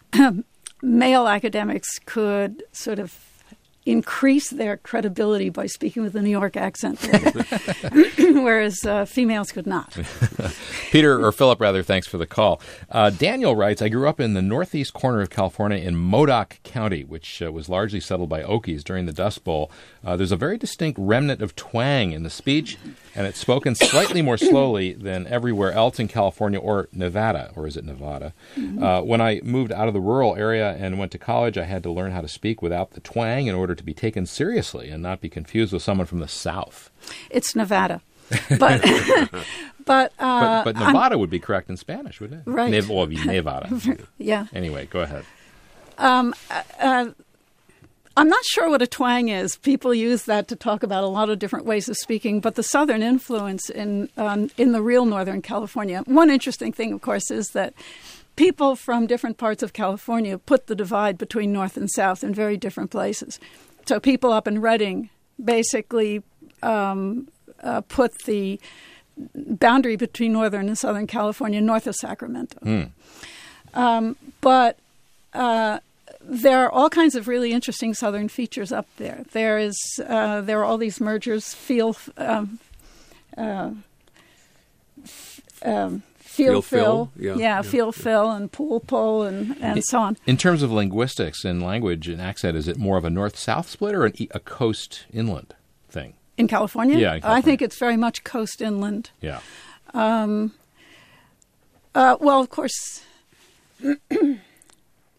male academics could sort of increase their credibility by speaking with a New York accent, whereas uh, females could not. Peter, or Philip, rather, thanks for the call. Uh, Daniel writes, I grew up in the northeast corner of California in Modoc County, which uh, was largely settled by Okies during the Dust Bowl. Uh, there's a very distinct remnant of twang in the speech, and it's spoken slightly more slowly than everywhere else in California or Nevada, or is it Nevada? Mm-hmm. Uh, when I moved out of the rural area and went to college, I had to learn how to speak without the twang in order to be taken seriously and not be confused with someone from the South. It's Nevada. But but, uh, but but Nevada I'm, would be correct in Spanish, wouldn't it? Right. Ne- well, it'd be Nevada. Yeah. Anyway, go ahead. Um, uh, I'm not sure what a twang is. People use that to talk about a lot of different ways of speaking, but the Southern influence in um, in the real Northern California. One interesting thing, of course, is that people from different parts of California put the divide between North and South in very different places. So people up in Redding basically um, uh, put the boundary between Northern and Southern California north of Sacramento. Mm. Um, but uh, there are all kinds of really interesting Southern features up there. There is uh, there are all these mergers, feel, um, uh, f- um, feel, feel, fill, fill, yeah, yeah, yeah, feel, yeah. fill, and pool, pull, and, and so on. In terms of linguistics and language and accent, is it more of a north-south split or an e- a coast-inland thing? In California? Yeah, in California. I think it's very much coast inland. Yeah. Um, uh, well, of course,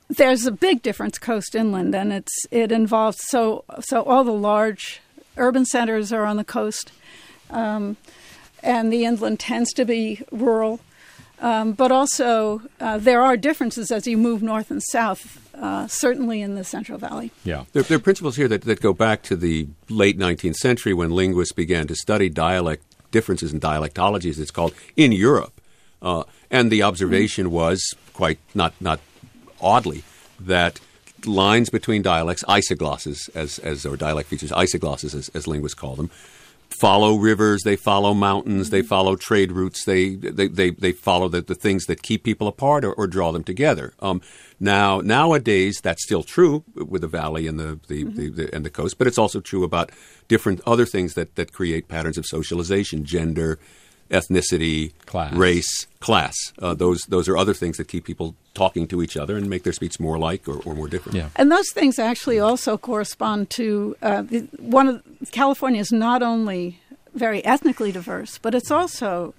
there's a big difference coast inland, and it's it involves so so all the large urban centers are on the coast, um, and the inland tends to be rural. Um, but also uh, there are differences as you move north and south, uh, certainly in the Central Valley. Yeah, there, there are principles here that, that go back to the late nineteenth century when linguists began to study dialect differences in dialectology, as it's called, in Europe. Uh, and the observation mm-hmm. was quite not not oddly that lines between dialects, isoglosses, as as or dialect features, isoglosses, as, as linguists call them, follow rivers, they follow mountains, they follow trade routes, they they they, they follow the, the things that keep people apart or, or draw them together. Um, now nowadays that's still true with the valley and the the, mm-hmm. the, the and the coast, but it's also true about different other things that, that create patterns of socialization, gender, ethnicity, class. race, class. Uh, those those are other things that keep people talking to each other and make their speech more alike or, or more different. Yeah. And those things actually also correspond to uh, the, one of California is not only very ethnically diverse, but it's also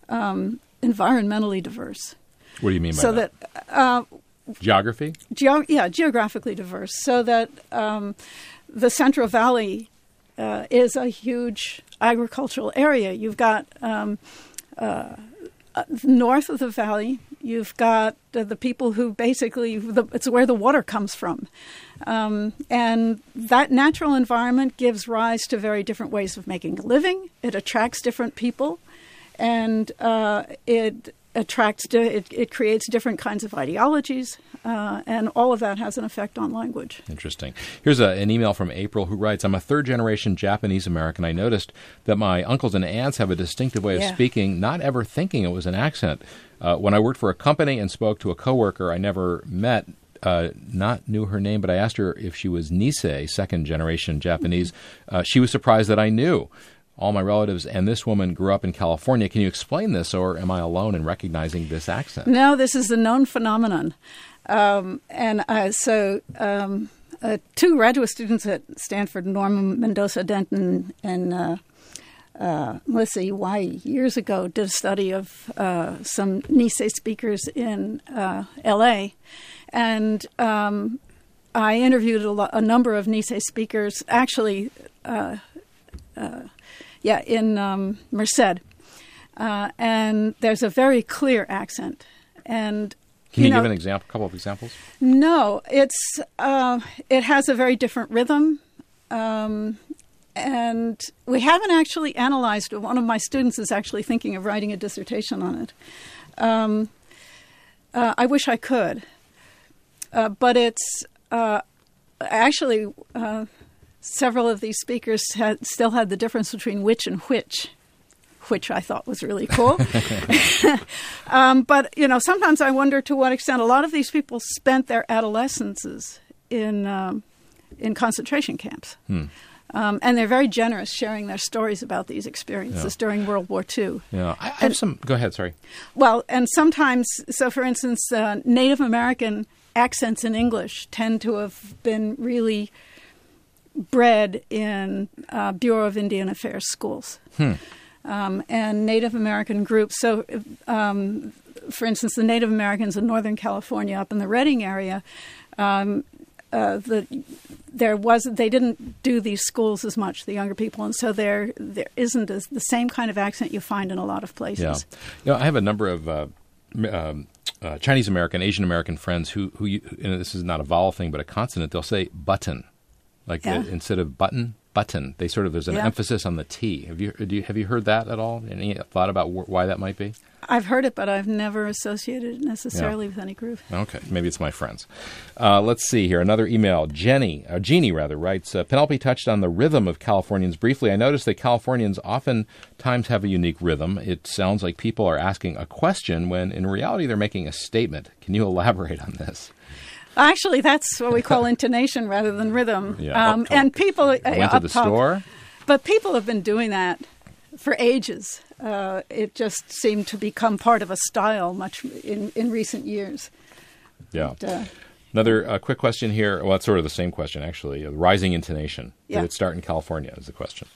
um, environmentally diverse. What do you mean by so that? So that uh, geography? Geo- yeah, geographically diverse. So that um, the Central Valley uh, is a huge agricultural area. You've got um, uh, uh, north of the valley, you've got uh, the people who basically, the, it's where the water comes from. Um, and that natural environment gives rise to very different ways of making a living. It attracts different people, and uh, it attracts, di- it, it creates different kinds of ideologies, uh, and all of that has an effect on language. Interesting. Here's a, an email from April who writes, I'm a third-generation Japanese-American. I noticed that my uncles and aunts have a distinctive way of Yeah. speaking, not ever thinking it was an accent. Uh, when I worked for a company and spoke to a coworker I never met, uh, not knew her name, but I asked her if she was Nisei, second-generation Japanese. Uh, she was surprised that I knew. All my relatives and this woman grew up in California. Can you explain this, or am I alone in recognizing this accent? No, this is a known phenomenon. Um, and uh, so um, uh, two graduate students at Stanford, Norma Mendoza-Denton and uh, uh, Melissa Iwai, years ago, did a study of uh, some Nisei speakers in uh, L A. And um, I interviewed a, lo- a number of Nisei speakers, actually, uh, uh, yeah, in um, Merced. Uh, and there's a very clear accent. And Can you, you know, give an example, a couple of examples? No, it's uh, it has a very different rhythm, um, and we haven't actually analyzed it. One of my students is actually thinking of writing a dissertation on it. Um, uh, I wish I could, uh, but it's uh, actually uh, several of these speakers had, still had the difference between which and which. Which I thought was really cool. um, but, you know, sometimes I wonder to what extent a lot of these people spent their adolescences in um, in concentration camps. Hmm. Um, and they're very generous sharing their stories about these experiences Yeah. during World War Two. Yeah, I, I have And- some. Go ahead. Sorry. Well, and sometimes, so for instance, uh, Native American accents in English tend to have been really bred in uh, Bureau of Indian Affairs schools. Hmm. Um, and Native American groups. So, um, for instance, the Native Americans in Northern California, up in the Redding area, um, uh, the there was they didn't do these schools as much, the younger people, and so there there isn't as, the same kind of accent you find in a lot of places. Yeah, you know, I have a number of uh, um, uh, Chinese American, Asian American friends who who you, and this is not a vowel thing, but a consonant. They'll say button, like Yeah. the, instead of button. Button. They sort of there's an Yeah. emphasis on the T. Have you do you, have you heard that at all? Any thought about wh- why that might be? I've heard it, but I've never associated it necessarily Yeah. with any group. Okay, maybe it's my friends. Uh, let's see here. Another email. Jenny, uh, Jeannie rather, writes, uh, Penelope touched on the rhythm of Californians briefly. I noticed that Californians oftentimes have a unique rhythm. It sounds like people are asking a question when in reality they're making a statement. Can you elaborate on this? Actually, that's what we call intonation rather than rhythm. Yeah. Um, and people uh, I went up to the top- store. But people have been doing that for ages. Uh, it just seemed to become part of a style much in, in recent years. Yeah. But, uh, Another uh, quick question here. Well, it's sort of the same question, actually. Uh, rising intonation. Yeah. Did it start in California is the question.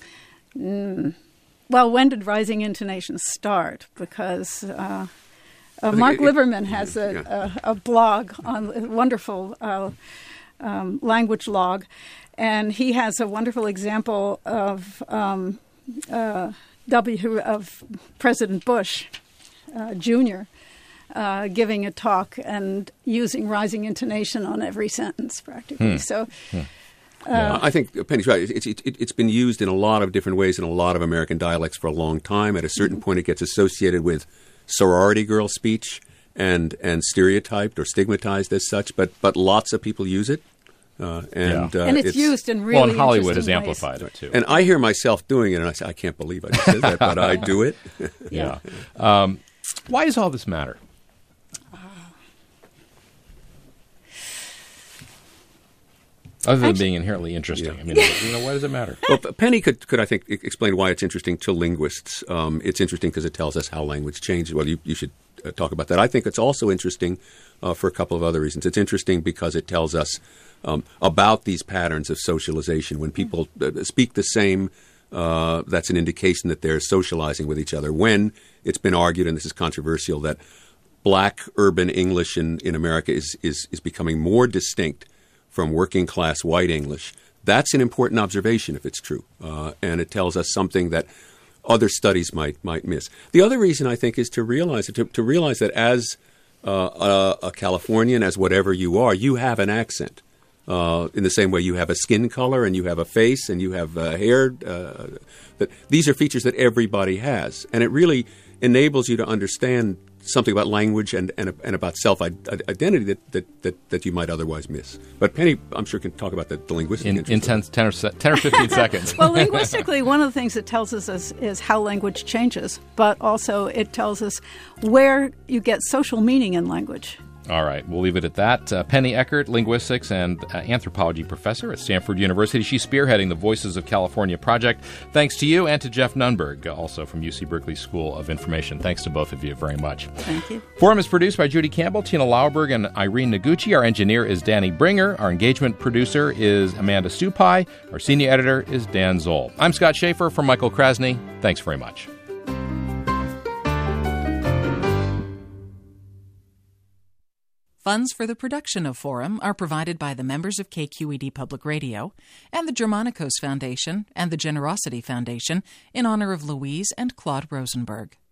mm, well, when did rising intonation start? Because uh, Uh, Mark Liberman has a, a, a blog on a wonderful uh, um, language log, and he has a wonderful example of um, uh, W of President Bush uh, Junior Uh, giving a talk and using rising intonation on every sentence, practically. Hmm. So, Hmm. uh, Yeah, I think Penny's right. It's, it, it, it's been used in a lot of different ways in a lot of American dialects for a long time. At a certain Mm-hmm. point, it gets associated with sorority girl speech and and stereotyped or stigmatized as such. But but lots of people use it. Uh, and Yeah. uh, And it's used in really Well, and Hollywood has interesting ways. amplified it, too. And I hear myself doing it, and I say, I can't believe I just said that, but I do it. Yeah. Um, why does all this matter? Other than being inherently interesting. I mean, you know, why does it matter? Well, Penny could, could I think, e- explain why it's interesting to linguists. Um, it's interesting because it tells us how language changes. Well, you, you should uh, talk about that. I think it's also interesting uh, for a couple of other reasons. It's interesting because it tells us um, about these patterns of socialization. When people uh, speak the same, uh, that's an indication that they're socializing with each other. When it's been argued, and this is controversial, that black urban English in, in America is, is, is becoming more distinct from working class white English, that's an important observation if it's true. Uh, and it tells us something that other studies might might miss. The other reason, I think, is to realize to, to realize that as uh, a, a Californian, as whatever you are, you have an accent. Uh, in the same way you have a skin color and you have a face and you have uh, hair. Uh, that these are features that everybody has. And it really enables you to understand something about language and, and, and about self-identity that, that, that, that you might otherwise miss. But Penny, I'm sure, can talk about the, the linguistic In, in ten, ten, or, ten or fifteen seconds. Well, linguistically, one of the things it tells us is, is how language changes, but also it tells us where you get social meaning in language. All right, we'll leave it at that. Uh, Penny Eckert, linguistics and uh, anthropology professor at Stanford University. She's spearheading the Voices of California project. Thanks to you and to Jeff Nunberg, uh, also from U C Berkeley School of Information. Thanks to both of you very much. Thank you. Forum is produced by Judy Campbell, Tina Lauerberg, and Irene Noguchi. Our engineer is Danny Bringer. Our engagement producer is Amanda Stupai. Our senior editor is Dan Zoll. I'm Scott Schaefer for Michael Krasny. Thanks very much. Funds for the production of Forum are provided by the members of K Q E D Public Radio and the Germanicos Foundation and the Generosity Foundation in honor of Louise and Claude Rosenberg.